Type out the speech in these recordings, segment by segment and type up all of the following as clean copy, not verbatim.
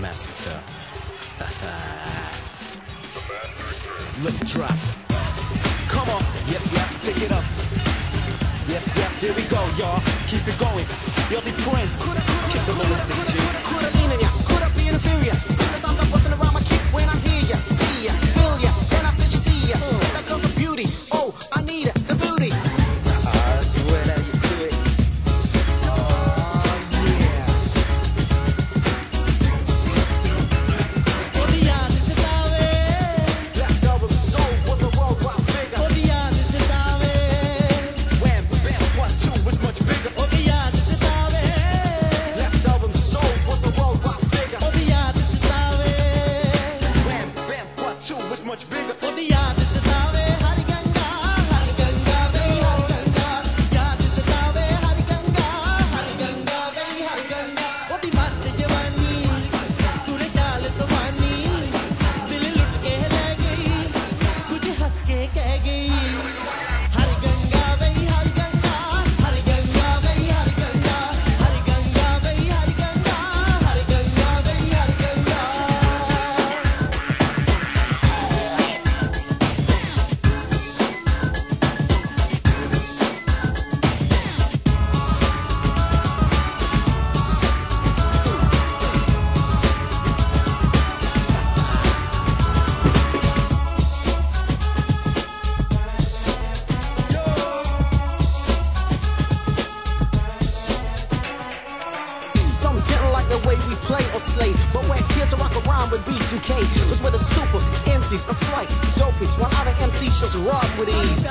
massacre. Let it drop. Come on, yep, pick it up. Yep, here we go, y'all. Keep it going. You're the prince. Kick the ballistics, G. Coulda been in ya, coulda been inferior. Sometimes I'm busting around my kick when I hear ya, see ya, feel ya. Then I said you see ya. Said that girl's a beauty. Oh, I need her, the booty. I swear that you do it. Slave, but we're here to rock around with B2K. Cause we're the super MCs in flight, dopies, while other MCs just rock with ease.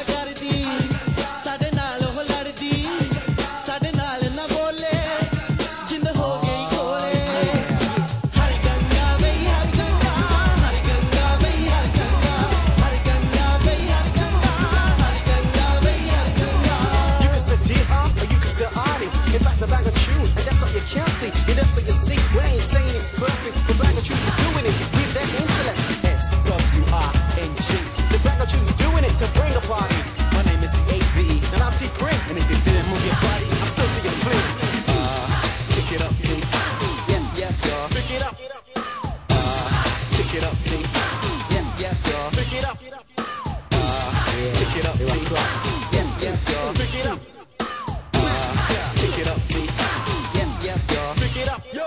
You can say dear or you can say Artie. In fact, it's a bag of tune, and that's what you can't see. And that's what you see. We ain't saying it's perfect, but Bag of Truth is doing it with that intellect. SWRNG. The Bag of Truth is doing it to bring a party. My name is CAVE, and I'm T Prince. And if you didn't move your body, I still see you flip. Kick it up, T. Yep, y'all. Pick it up. Kick it up, T. Yep, y'all. Pick it up. Kick it up, T. Yep, y'all. Pick it up. Pick it up, T. Yep, y'all. Pick it up, yo.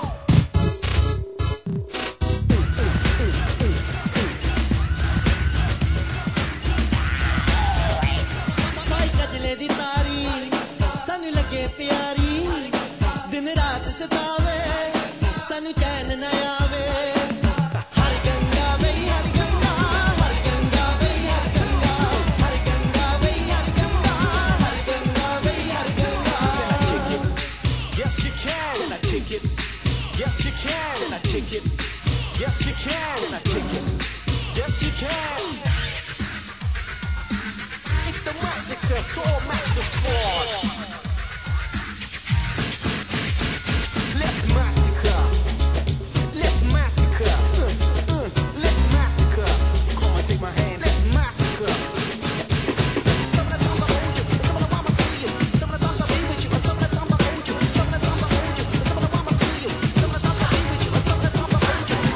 di tari sanu lage pyari din raat satawe sanu chain na aave har ganga vai har ganga har ganga vai har ganga har ganga vai har ganga har ganga vai har ganga. Yes you can and I kick it. Yes you can and I kick it. Yes you can and I kick it. Yes you can. It's the massacre, it's all master squad. Let's massacre. Let's massacre. Let's massacre. Come on, take my hand. Let's massacre. Some of the times I hold you, some of the times I see you. Some of the times I be with you, and some of the times I hold you. Some of the times I hold you, and some of the times I see you. Some of the times I be with you, and some of the times I hold you.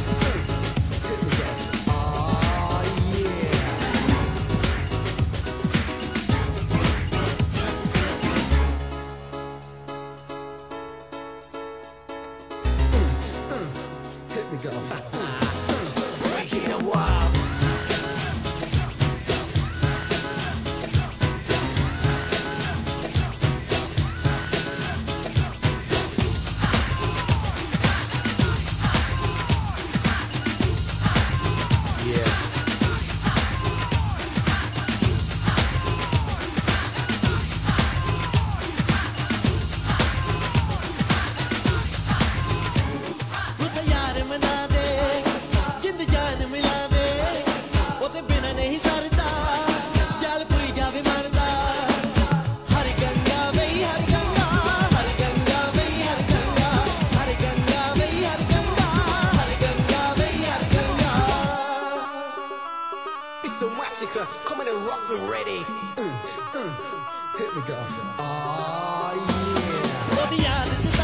Hit me, go. Break it a while. मुझे यार मना दे जिंद जान मिला दे ओदे बिना नहीं सरदा जाल पूरी जावे मरदा हर गंगा वही हर गंगा हर गंगा वही हर गंगा हर गंगा वही हर गंगा हर गंगा वही हर Ganga. It's the massacre, coming in rough and ready. Hit me, go. Oh yeah. ओदी याद से